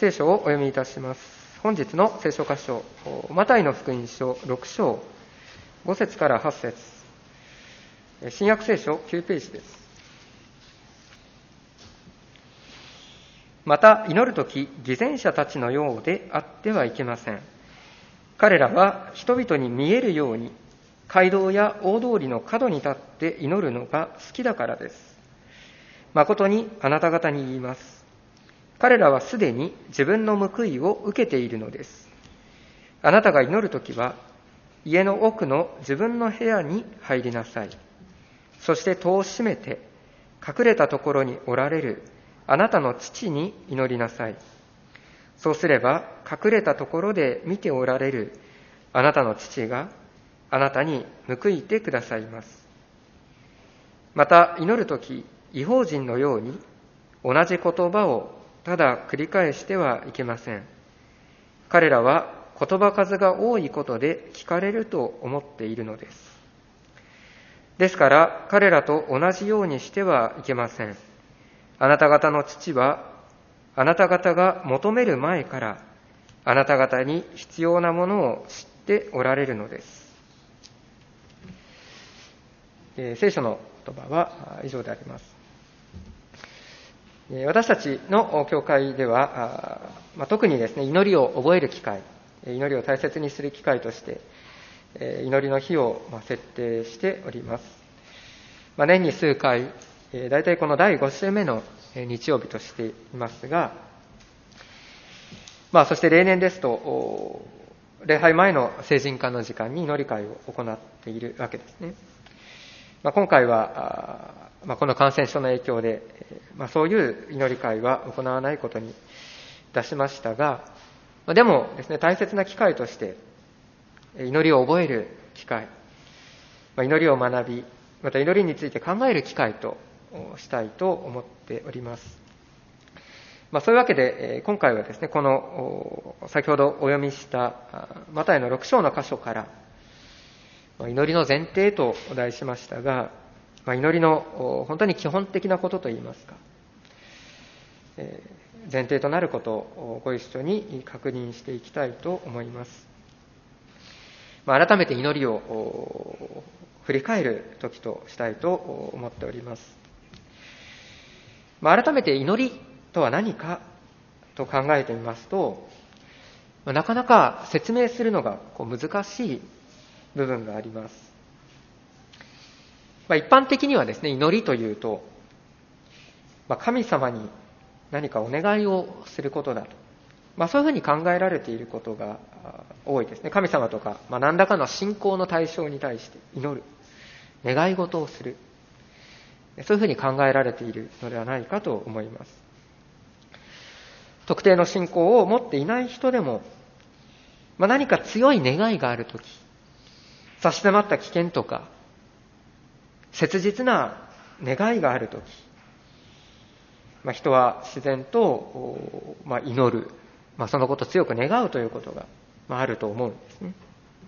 聖書をお読みいたします。本日の聖書箇所、マタイの福音書6章5節から8節、新約聖書9ページです。また祈るとき、偽善者たちのようであってはいけません。彼らは人々に見えるように街道や大通りの角に立って祈るのが好きだからです。誠にあなた方に言います。彼らはすでに自分の報いを受けているのです。あなたが祈るときは、家の奥の自分の部屋に入りなさい。そして戸を閉めて、隠れたところにおられるあなたの父に祈りなさい。そうすれば、隠れたところで見ておられるあなたの父があなたに報いてくださいます。また、祈るとき、異邦人のように同じ言葉をただ繰り返してはいけません。彼らは言葉数が多いことで聞かれると思っているのです。ですから彼らと同じようにしてはいけません。あなた方の父はあなた方が求める前からあなた方に必要なものを知っておられるのです。聖書の言葉は以上であります。私たちの教会では、特にですね、祈りを覚える機会、祈りを大切にする機会として、祈りの日を設定しております。年に数回、大体この第5週目の日曜日としていますが、そして例年ですと、礼拝前の聖人間の時間に祈り会を行っているわけですね。今回は、この感染症の影響で、そういう祈り会は行わないことにいたしましたが、でもですね、大切な機会として、祈りを覚える機会、祈りを学び、また祈りについて考える機会としたいと思っております。そういうわけで、今回はですね、この先ほどお読みしたマタイの6章の箇所から、祈りの前提と題しましたが、祈りの本当に基本的なことといいますか、前提となることをご一緒に確認していきたいと思います。改めて祈りを振り返る時としたいと思っております。改めて祈りとは何かと考えてみますと、なかなか説明するのが難しい部分があります。一般的にはですね、祈りというと、神様に何かお願いをすることだと、そういうふうに考えられていることが多いですね。神様とか、何らかの信仰の対象に対して祈る、願い事をする、そういうふうに考えられているのではないかと思います。特定の信仰を持っていない人でも、何か強い願いがあるとき、差し迫った危険とか、切実な願いがあるとき、人は自然と、祈る、そのことを強く願うということが、あると思うんですね。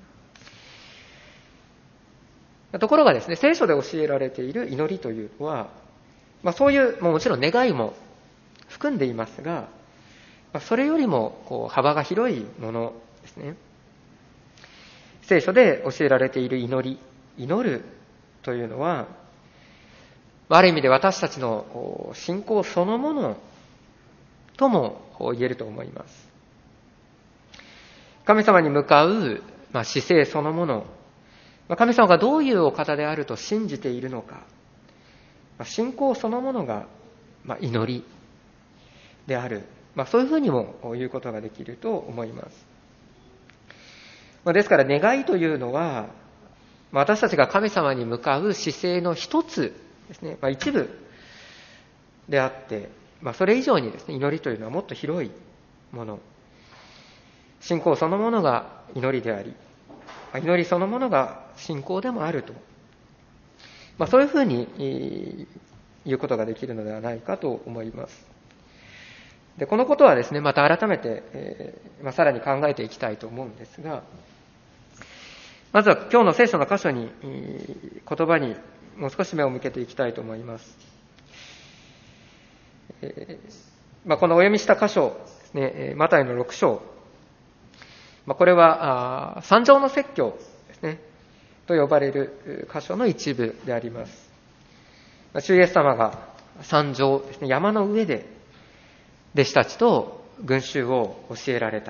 ところがですね、聖書で教えられている祈りというのは、そういうもちろん願いも含んでいますが、それよりも幅が広いものですね。聖書で教えられている祈るというのは、ある意味で私たちの信仰そのものとも言えると思います。神様に向かう姿勢そのもの、神様がどういうお方であると信じているのか、信仰そのものが祈りである、そういうふうにも言うことができると思います。ですから願いというのは、私たちが神様に向かう姿勢の一つですね、一部であって、それ以上にですね、祈りというのはもっと広いもの。信仰そのものが祈りであり、祈りそのものが信仰でもあると。そういうふうに言うことができるのではないかと思います。で、このことはですね、また改めて、さらに考えていきたいと思うんですが、まずは今日の聖書の箇所に、言葉にもう少し目を向けていきたいと思います。このお読みした箇所、 ですね、マタイの6章、これは三条の説教ですね、と呼ばれる箇所の一部であります。主イエス様が山上ですね、山の上で弟子たちと群衆を教えられた。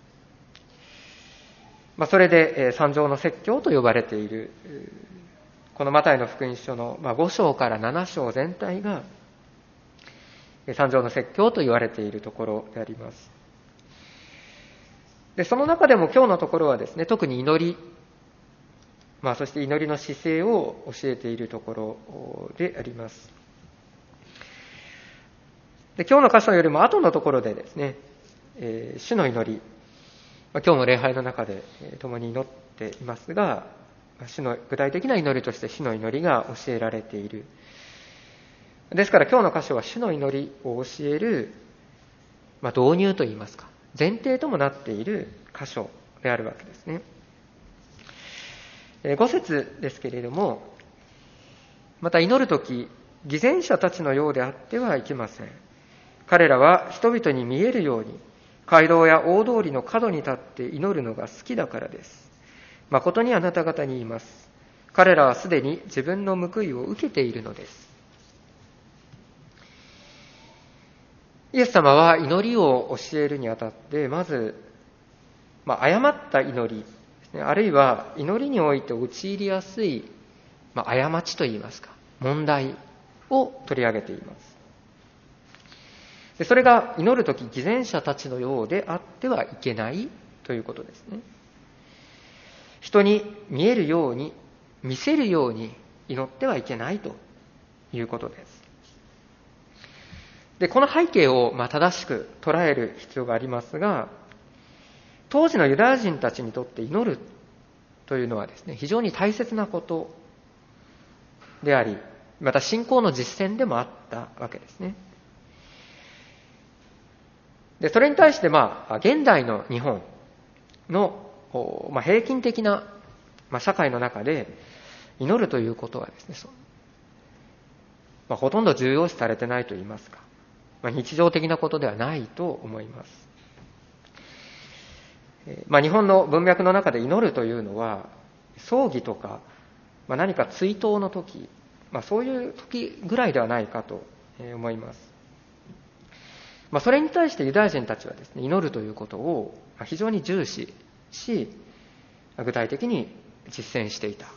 それで三条の説教と呼ばれている、このマタイの福音書の5章から7章全体が三条の説教と言われているところであります。で、その中でも今日のところはですね、特に祈り、そして祈りの姿勢を教えているところであります。で、今日の箇所よりも後のところでですね、主の祈り、今日も礼拝の中で共に祈っていますが、主の具体的な祈りとして主の祈りが教えられている。ですから今日の箇所は主の祈りを教える、導入といいますか、前提ともなっている箇所であるわけですね。5節ですけれども、また祈るとき、偽善者たちのようであってはいけません。彼らは人々に見えるように、街道や大通りの角に立って祈るのが好きだからです。誠にあなた方に言います。彼らはすでに自分の報いを受けているのです。イエス様は祈りを教えるにあたって、まず、誤った祈りですね、あるいは祈りにおいて陥りやすい、過ちといいますか、問題を取り上げています。で、それが祈るとき偽善者たちのようであってはいけないということですね。人に見えるように、見せるように祈ってはいけないということです。で、この背景を正しく捉える必要がありますが、当時のユダヤ人たちにとって祈るというのはですね、非常に大切なことであり、また信仰の実践でもあったわけですね。で、それに対して現代の日本の平均的な社会の中で祈るということはですね、ほとんど重要視されてないと言いますか、日常的なことではないと思います。日本の文脈の中で祈るというのは葬儀とか、何か追悼の時、そういう時ぐらいではないかと思います。それに対してユダヤ人たちはですね、祈るということを非常に重視し、具体的に実践していた。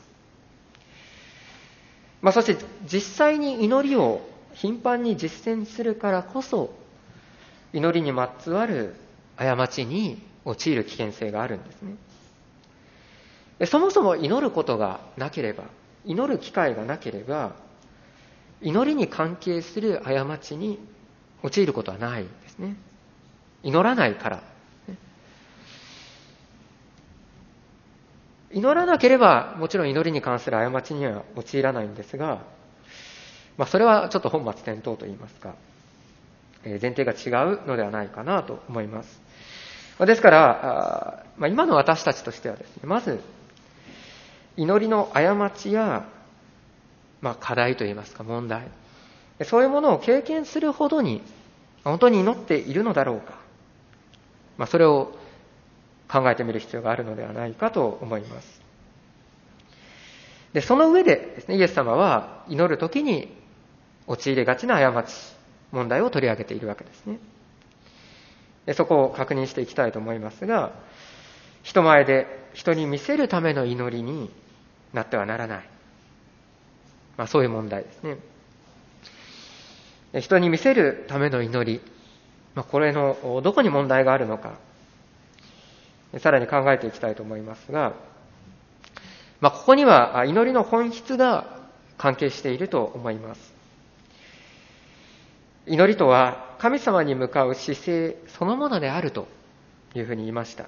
そして実際に祈りを頻繁に実践するからこそ、祈りにまつわる過ちに陥る危険性があるんですね。そもそも祈ることがなければ、祈る機会がなければ、祈りに関係する過ちに陥ることはないですね。祈らないから。祈らなければ、もちろん祈りに関する過ちには陥らないんですが、それはちょっと本末転倒といいますか、前提が違うのではないかなと思います。ですから、今の私たちとしてはですね、まず、祈りの過ちや、課題といいますか、問題、そういうものを経験するほどに、本当に祈っているのだろうか、それを考えてみる必要があるのではないかと思います。で、その上でですね、イエス様は祈るときに陥りがちな過ち、問題を取り上げているわけですね。で、そこを確認していきたいと思いますが、人前で人に見せるための祈りになってはならない。そういう問題ですね。人に見せるための祈り、これのどこに問題があるのか、さらに考えていきたいと思いますが、ここには祈りの本質が関係していると思います。祈りとは神様に向かう姿勢そのものであるというふうに言いました。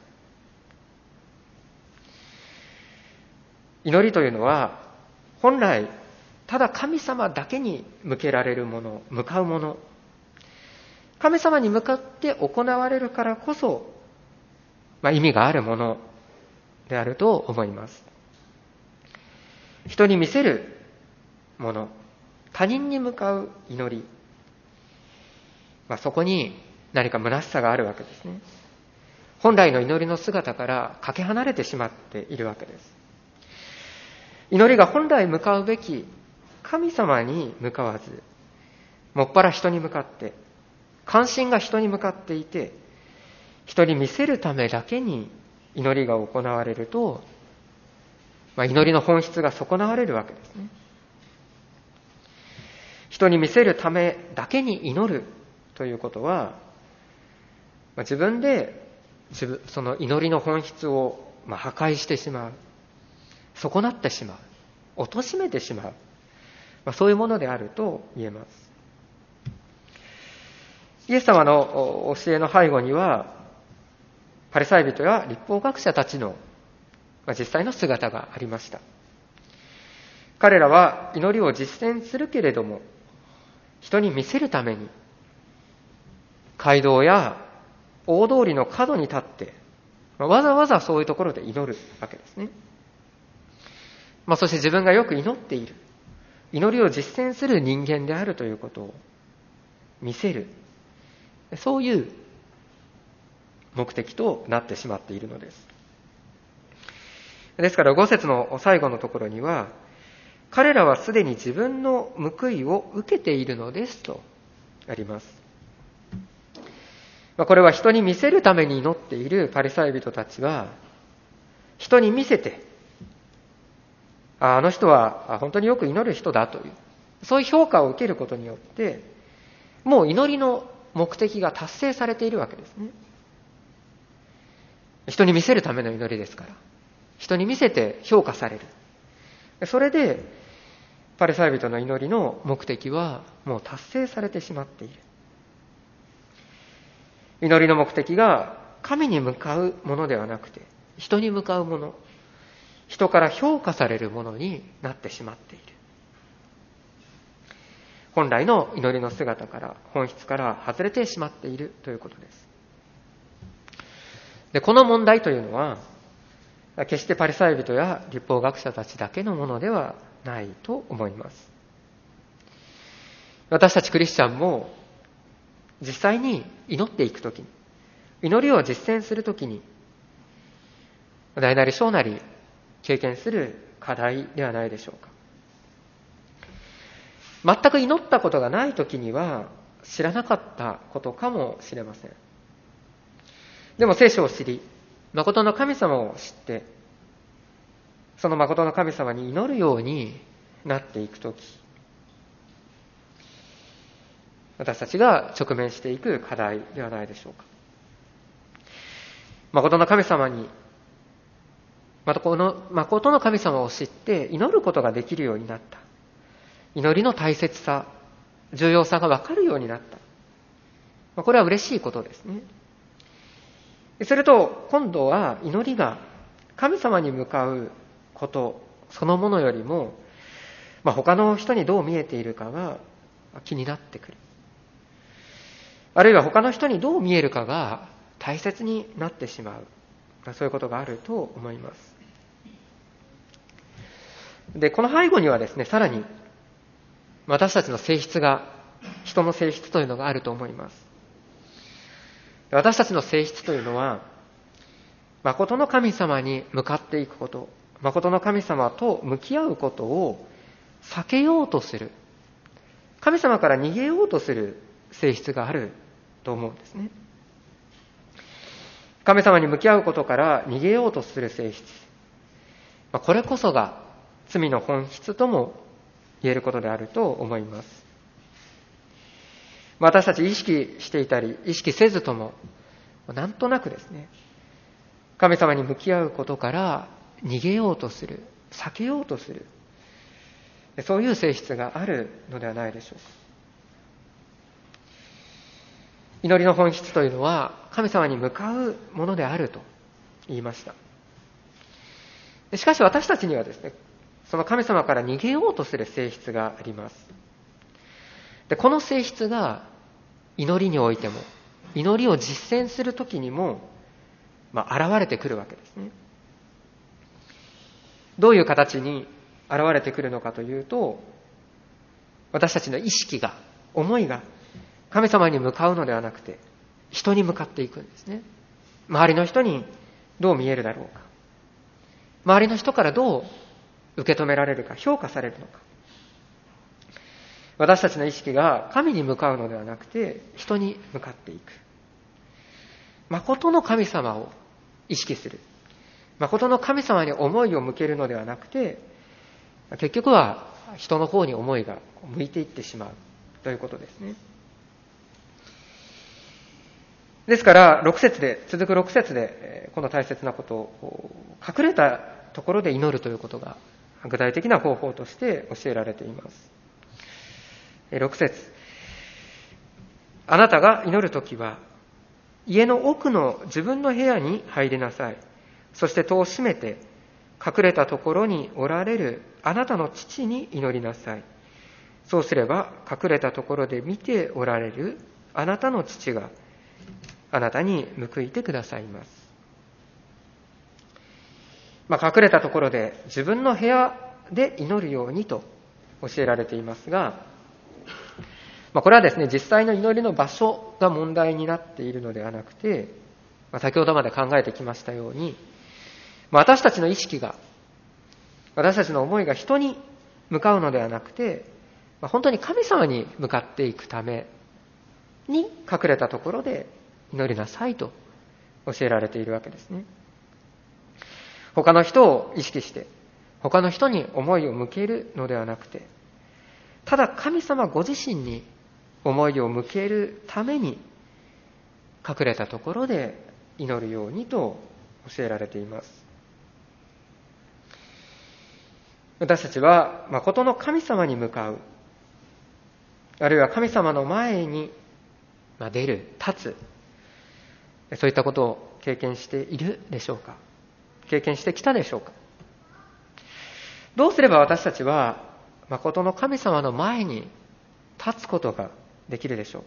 祈りというのは本来ただ神様だけに向けられるもの、向かうもの、神様に向かって行われるからこそ、意味があるものであると思います。人に見せるもの、他人に向かう祈り、そこに何か虚しさがあるわけですね。本来の祈りの姿からかけ離れてしまっているわけです。祈りが本来向かうべき神様に向かわず、もっぱら人に向かって、関心が人に向かっていて、人に見せるためだけに祈りが行われると、祈りの本質が損なわれるわけですね。人に見せるためだけに祈るということは、自分でその祈りの本質を破壊してしまう、損なってしまう、貶めてしまう、そういうものであると言えます。イエス様の教えの背後には、パリサイ人や律法学者たちの実際の姿がありました。彼らは祈りを実践するけれども、人に見せるために、街道や大通りの角に立って、わざわざそういうところで祈るわけですね。そして自分がよく祈っている、祈りを実践する人間であるということを見せる、そういう目的となってしまっているのです。ですから5節の最後のところには、彼らはすでに自分の報いを受けているのですとあります。これは人に見せるために祈っているパリサイ人たちは、人に見せて、あの人は本当によく祈る人だという、そういう評価を受けることによって、もう祈りの目的が達成されているわけですね。人に見せるための祈りですから、人に見せて評価される。それで、パリサイ人の祈りの目的はもう達成されてしまっている。祈りの目的が神に向かうものではなくて、人に向かうもの、人から評価されるものになってしまっている。本来の祈りの姿から、本質から外れてしまっているということです。で、この問題というのは、決してパリサイ人や律法学者たちだけのものではないと思います。私たちクリスチャンも実際に祈っていくときに、祈りを実践するときに、大なり小なり経験する課題ではないでしょうか。全く祈ったことがないときには知らなかったことかもしれません。でも聖書を知り、誠の神様を知って、その誠の神様に祈るようになっていくとき、私たちが直面していく課題ではないでしょうか。誠の神様に、誠の神様を知って祈ることができるようになった。祈りの大切さ、重要さが分かるようになった。これは嬉しいことですね。すると、今度は祈りが神様に向かうことそのものよりも、他の人にどう見えているかが気になってくる。あるいは他の人にどう見えるかが大切になってしまう。そういうことがあると思います。で、この背後にはですね、さらに私たちの性質が、人の性質というのがあると思います。私たちの性質というのは、誠の神様に向かっていくこと、誠の神様と向き合うことを避けようとする、神様から逃げようとする性質があると思うんですね。神様に向き合うことから逃げようとする性質、これこそが罪の本質とも言えることであると思います。私たち意識していたり意識せずとも、なんとなくですね、神様に向き合うことから逃げようとする、避けようとする、そういう性質があるのではないでしょうか。祈りの本質というのは神様に向かうものであると言いました。しかし私たちにはですね、その神様から逃げようとする性質があります。で、この性質が祈りにおいても、祈りを実践するときにも、現れてくるわけですね。どういう形に現れてくるのかというと、私たちの意識が、思いが神様に向かうのではなくて、 人に向かっていくんですね。周りの人にどう見えるだろうか。周りの人からどう受け止められるか、評価されるのか。私たちの意識が神に向かうのではなくて、人に向かっていく。誠の神様を意識する。誠の神様に思いを向けるのではなくて、結局は人の方に思いが向いていってしまうということですね。ですから続く6節でこの大切なことを隠れたところで祈るということが具体的な方法として教えられています。6節、あなたが祈るときは家の奥の自分の部屋に入りなさい。そして戸を閉めて隠れたところにおられるあなたの父に祈りなさい。そうすれば隠れたところで見ておられるあなたの父があなたに報いてくださいます。隠れたところで自分の部屋で祈るようにと教えられていますが、これはですね、実際の祈りの場所が問題になっているのではなくて、先ほどまで考えてきましたように、私たちの意識が、私たちの思いが人に向かうのではなくて、本当に神様に向かっていくために隠れたところで祈りなさいと教えられているわけですね。他の人を意識して、他の人に思いを向けるのではなくて、ただ神様ご自身に思いを向けるために隠れたところで祈るようにと教えられています。私たちは誠の神様に向かう、あるいは神様の前に出る、立つ、そういったことを経験しているでしょうか。経験してきたでしょうか。どうすれば私たちは誠の神様の前に立つことができるでしょう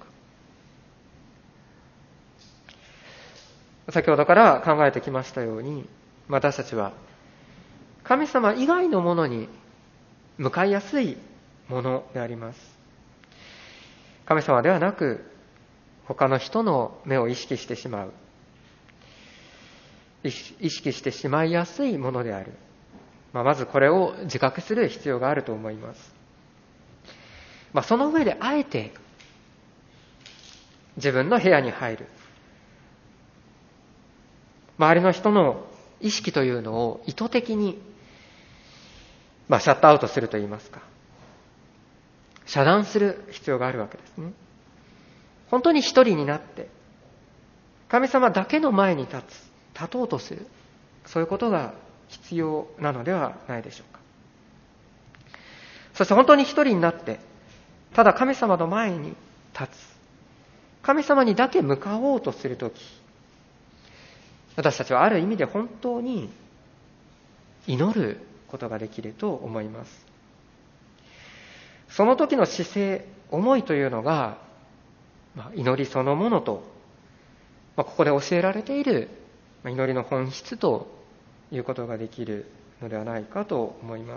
か。先ほどから考えてきましたように、私たちは神様以外のものに向かいやすいものであります。神様ではなく他の人の目を意識してしまう、意識してしまいやすいものである。まずこれを自覚する必要があると思います。その上であえて自分の部屋に入る、周りの人の意識というのを意図的にシャットアウトするといいますか、遮断する必要があるわけですね。本当に一人になって神様だけの前に立とうとする、そういうことが必要なのではないでしょうか。そして本当に一人になってただ神様の前に立つ、神様にだけ向かおうとするとき、私たちはある意味で本当に祈ることができると思います。その時の姿勢、思いというのが、祈りそのものと、ここで教えられている祈りの本質ということができるのではないかと思います。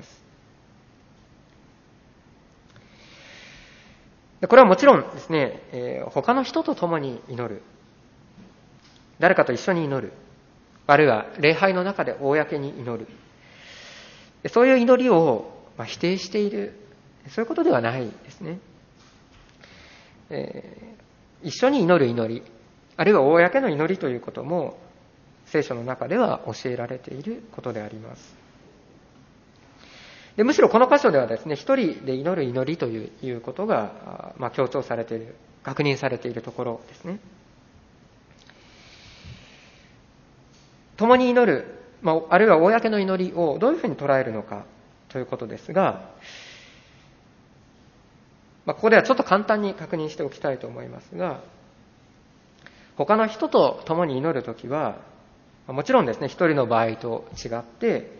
これはもちろんですね、他の人と共に祈る、誰かと一緒に祈る、あるいは礼拝の中で公に祈る、そういう祈りを否定している、そういうことではないですね。一緒に祈る祈り、あるいは公の祈りということも聖書の中では教えられていることであります。でむしろこの箇所ではですね、一人で祈る祈りということが、強調されている、確認されているところですね。共に祈る、あるいは公の祈りをどういうふうに捉えるのかということですが、ここではちょっと簡単に確認しておきたいと思いますが、他の人と共に祈るときは、もちろんですね、一人の場合と違って、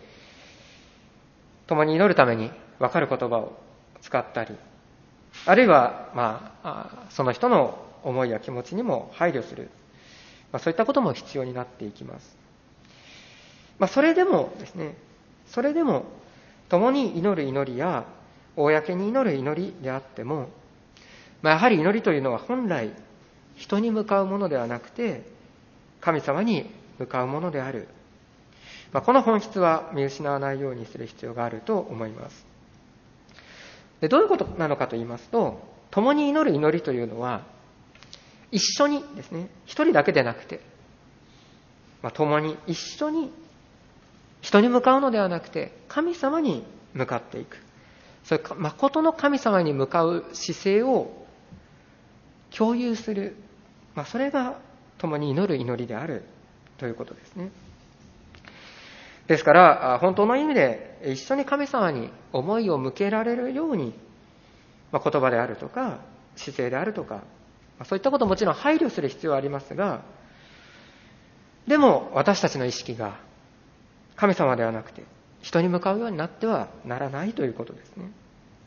共に祈るために分かる言葉を使ったり、あるいは、その人の思いや気持ちにも配慮する、そういったことも必要になっていきます。それでもですね、共に祈る祈りや公に祈る祈りであっても、やはり祈りというのは本来人に向かうものではなくて、神様に向かうものである。この本質は見失わないようにする必要があると思います。で、どういうことなのかと言いますと、共に祈る祈りというのは、一緒にですね、一人だけでなくて、共に一緒に人に向かうのではなくて、神様に向かっていく。それ誠の神様に向かう姿勢を共有する。それが共に祈る祈りであるということですね。ですから、本当の意味で一緒に神様に思いを向けられるように、言葉であるとか、姿勢であるとか、そういったこともちろん配慮する必要はありますが、でも私たちの意識が神様ではなくて人に向かうようになってはならないということですね。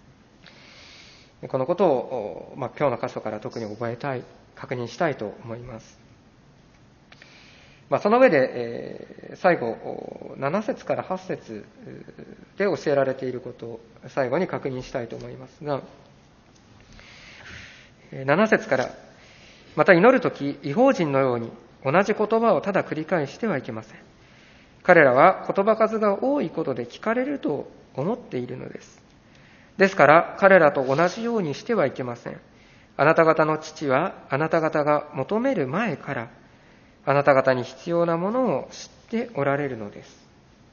このことを、今日の箇所から特に覚えたい、確認したいと思います。その上で、最後7節から8節で教えられていることを最後に確認したいと思いますが、7節から、また祈るとき異邦人のように同じ言葉をただ繰り返してはいけません。彼らは言葉数が多いことで聞かれると思っているのです。ですから彼らと同じようにしてはいけません。あなた方の父はあなた方が求める前からあなた方に必要なものを知っておられるのです。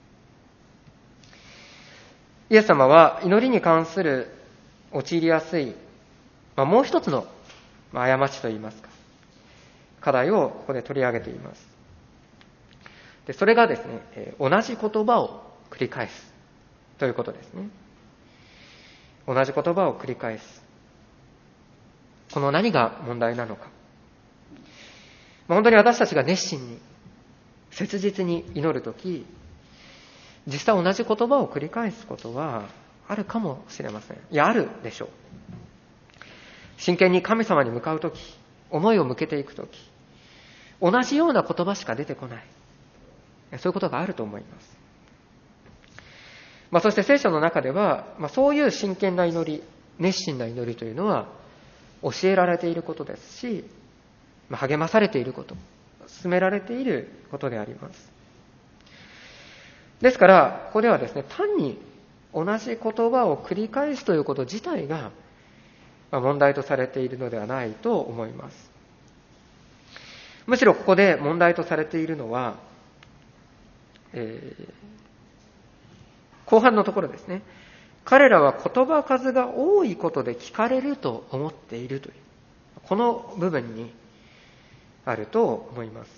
イエス様は祈りに関する陥りやすい、もう一つの過ちといいますか、課題をここで取り上げています。で、それがですね、同じ言葉を繰り返すということですね。同じ言葉を繰り返す。この何が問題なのか。本当に私たちが熱心に、切実に祈るとき、実際同じ言葉を繰り返すことはあるかもしれません。いや、あるでしょう。真剣に神様に向かうとき、思いを向けていくとき、同じような言葉しか出てこない。そういうことがあると思います。そして聖書の中では、そういう真剣な祈り、熱心な祈りというのは教えられていることですし、励まされていること、進められていることであります。ですから、ここではですね、単に同じ言葉を繰り返すということ自体が問題とされているのではないと思います。むしろここで問題とされているのは、後半のところですね。彼らは言葉数が多いことで聞かれると思っているという、この部分にあると思います。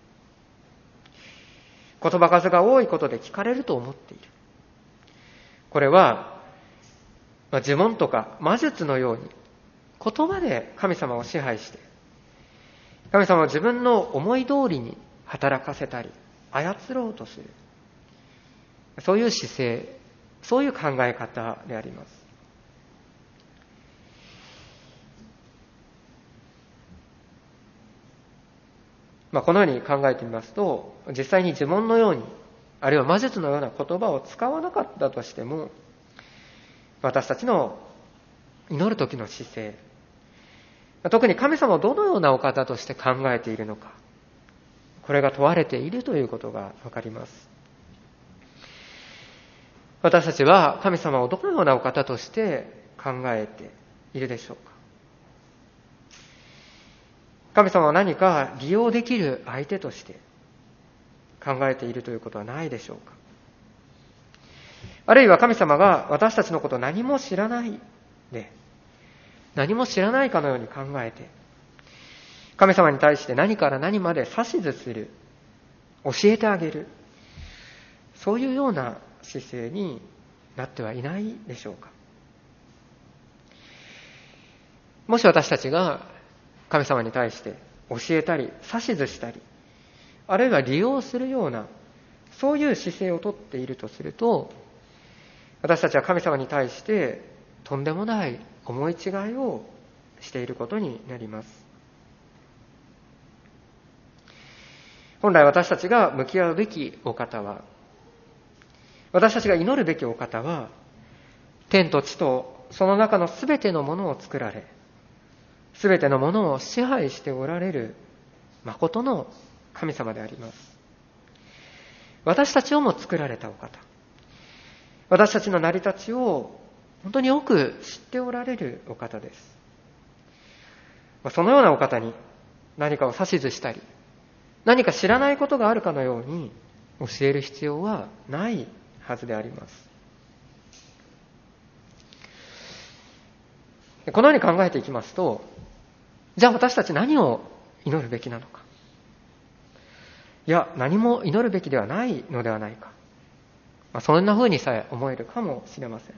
言葉数が多いことで聞かれると思っている。これは、呪文とか魔術のように言葉で神様を支配して、神様を自分の思い通りに働かせたり操ろうとする、そういう姿勢、そういう考え方であります。このように考えてみますと、実際に呪文のように、あるいは魔術のような言葉を使わなかったとしても、私たちの祈る時の姿勢、特に神様をどのようなお方として考えているのか、これが問われているということがわかります。私たちは神様をどのようなお方として考えているでしょうか。神様は何か利用できる相手として考えているということはないでしょうか。あるいは神様が私たちのことを何も知らないで、何も知らないかのように考えて、神様に対して何から何まで指図する、教えてあげる、そういうような姿勢になってはいないでしょうか。もし私たちが神様に対して教えたり指図したり、あるいは利用するようなそういう姿勢をとっているとすると、私たちは神様に対してとんでもない思い違いをしていることになります。本来私たちが向き合うべきお方は、私たちが祈るべきお方は、天と地とその中のすべてのものを作られ、 すべてのものを支配しておられる誠の神様であります。私たちをも作られたお方、私たちの成り立ちを本当によく知っておられるお方です。そのようなお方に何かを指図したり、何か知らないことがあるかのように教える必要はないはずであります。このように考えていきますと、じゃあ私たち何を祈るべきなのか。いや、何も祈るべきではないのではないか。そんな風にさえ思えるかもしれません。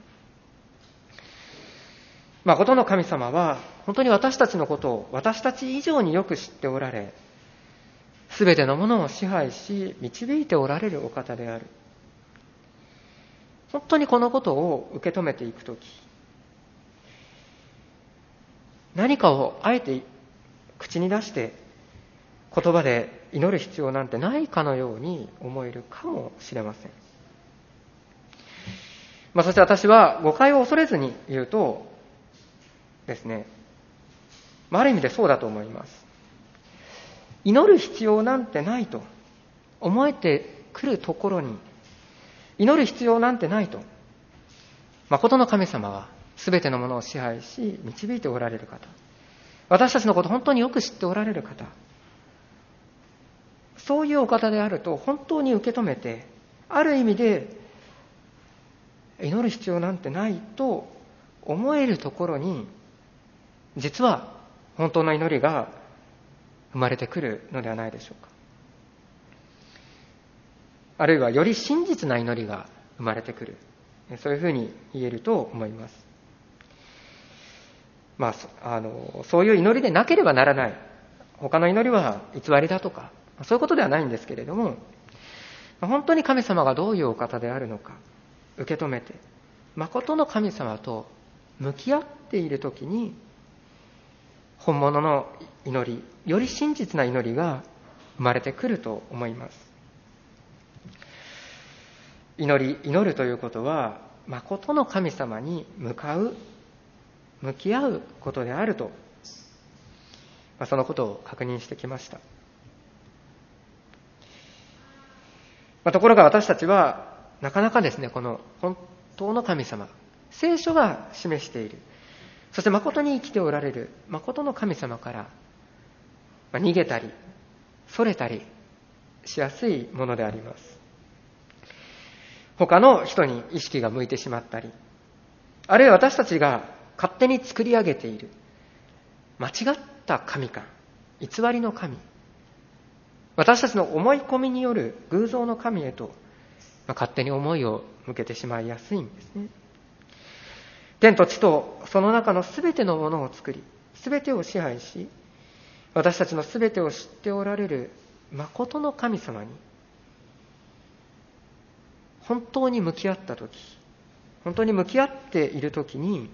誠の神様は本当に私たちのことを私たち以上によく知っておられ、すべてのものを支配し導いておられるお方である。本当にこのことを受け止めていくとき、何かをあえて口に出して言葉で祈る必要なんてないかのように思えるかもしれません。そして私は誤解を恐れずに言うとですね、ある意味でそうだと思います。祈る必要なんてないと思えてくるところに、祈る必要なんてないと、誠の神様はすべてのものを支配し導いておられる方、私たちのことを本当によく知っておられる方、そういうお方であると本当に受け止めて、ある意味で祈る必要なんてないと思えるところに、実は本当の祈りが生まれてくるのではないでしょうか。あるいはより真実な祈りが生まれてくる、そういうふうに言えると思います。そういう祈りでなければならない、他の祈りは偽りだとか、そういうことではないんですけれども、本当に神様がどういうお方であるのか受け止めて、誠の神様と向き合っているときに、本物の祈り、より真実な祈りが生まれてくると思います。祈るということは、誠の神様に向き合うことであると、そのことを確認してきました。ところが私たちはなかなかですね、この本当の神様、聖書が示している、そして誠に生きておられる誠の神様から逃げたりそれたりしやすいものであります。他の人に意識が向いてしまったり、あるいは私たちが勝手に作り上げている間違った神観、偽りの神、私たちの思い込みによる偶像の神へと、勝手に思いを向けてしまいやすいんですね。天と地とその中のすべてのものを作り、すべてを支配し、私たちのすべてを知っておられる誠の神様に本当に向き合ったとき、本当に向き合っているときに、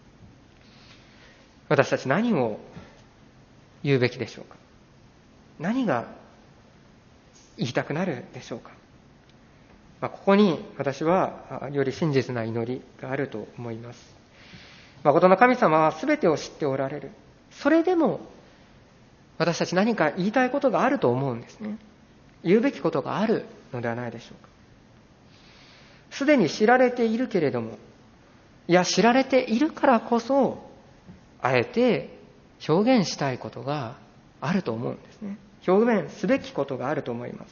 私たち何を言うべきでしょうか。何が言いたくなるでしょうか。ここに私はより真実な祈りがあると思います。誠の神様は全てを知っておられる。それでも私たち何か言いたいことがあると思うんですね。言うべきことがあるのではないでしょうか。すでに知られているけれども、いや知られているからこそあえて表現したいことがあると思うんですね。表現すべきことがあると思います。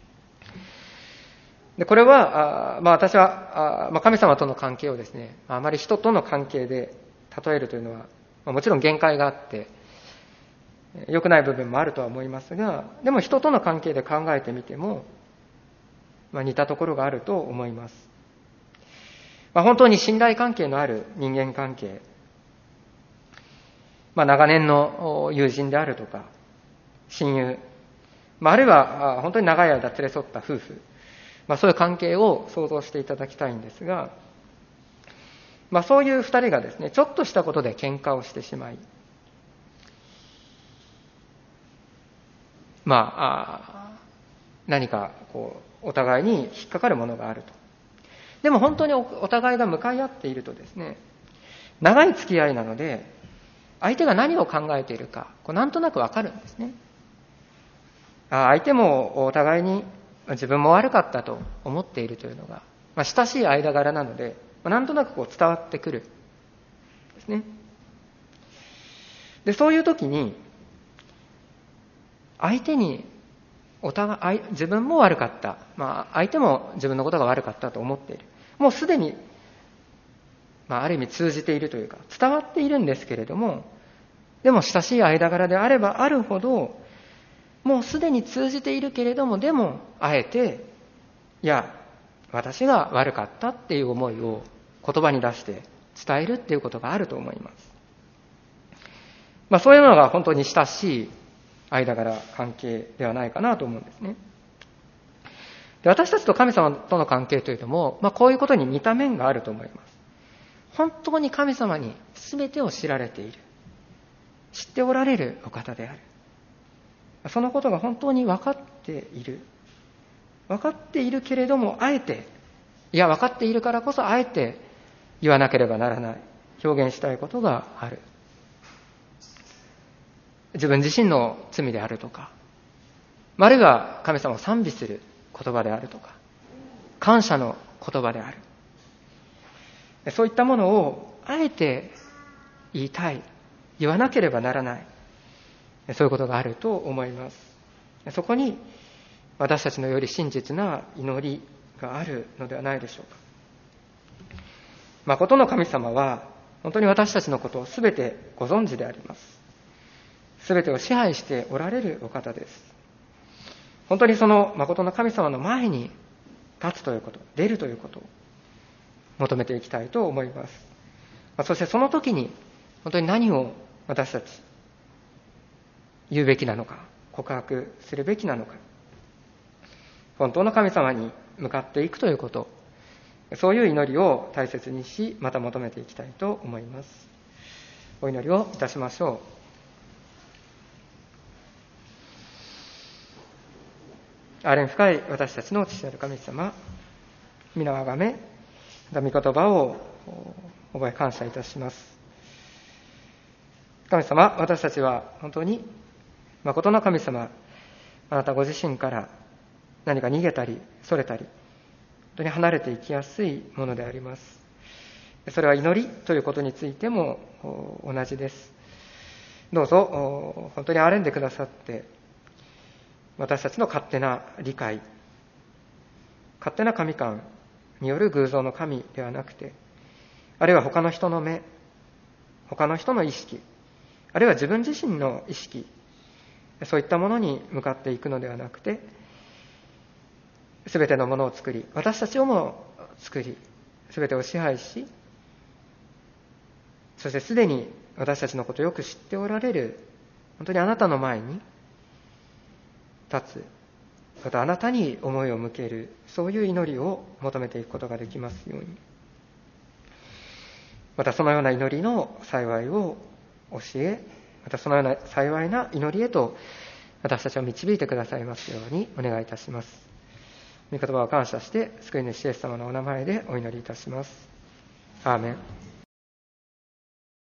でこれは私は神様との関係をですね、あまり人との関係で例えるというのはもちろん限界があって良くない部分もあるとは思いますが、でも人との関係で考えてみても、似たところがあると思います。本当に信頼関係のある人間関係、長年の友人であるとか親友、あるいは本当に長い間連れ添った夫婦、そういう関係を想像していただきたいんですが、そういう二人がですね、ちょっとしたことで喧嘩をしてしまい、何かお互いに引っかかるものがあると。でも本当にお互いが向かい合っているとですね、長い付き合いなので相手が何を考えているか、なんとなくわかるんですね。相手もお互いに自分も悪かったと思っているというのが、親しい間柄なので、なんとなく伝わってくるんですね。で、そういう時に、相手に自分も悪かった、相手も自分のことが悪かったと思っている。もうすでに、ある意味通じているというか、伝わっているんですけれども、でも親しい間柄であればあるほど、もうすでに通じているけれども、でも、あえて、いや、私が悪かったっていう思いを言葉に出して伝えるっていうことがあると思います。そういうのが本当に親しい間柄関係ではないかなと思うんですね。で、私たちと神様との関係というのも、こういうことに似た面があると思います。本当に神様に全てを知られている。知っておられるお方である。そのことが本当に分かっている。分かっているけれども、あえて、分かっているからこそあえて言わなければならない。表現したいことがある。自分自身の罪であるとか、あるいは神様を賛美する言葉であるとか、感謝の言葉である。そういったものをあえて言いたい、言わなければならない。そういうことがあると思います。そこに私たちのより真実な祈りがあるのではないでしょうか。誠の神様は本当に私たちのことをすべてご存知であります。すべてを支配しておられるお方です。本当にその誠の神様の前に立つということ、出るということを求めていきたいと思います。そしてその時に本当に何を私たち言うべきなのか、告白するべきなのか、本当の神様に向かっていくということ、そういう祈りを大切にし、また求めていきたいと思います。お祈りをいたしましょう。憐れん深い私たちの父なる神様、皆をあがめ、御言葉を覚え感謝いたします。神様、私たちは本当に誠の神様、あなたご自身から何か逃げたりそれたり、本当に離れていきやすいものであります。それは祈りということについても同じです。どうぞ本当に憐れんでくださって、私たちの勝手な理解、勝手な神観による偶像の神ではなくて、あるいは他の人の目、他の人の意識、あるいは自分自身の意識、そういったものに向かっていくのではなくて、すべてのものを作り、私たちをも作り、すべてを支配し、そしてすでに私たちのことをよく知っておられる、本当にあなたの前に立つ、またあなたに思いを向ける、そういう祈りを求めていくことができますように。またそのような祈りの幸いを教え、またそのような幸いな祈りへと私たちを導いてくださいますようにお願いいたします。御言葉を感謝して救い主イエス様のお名前でお祈りいたします。アーメン。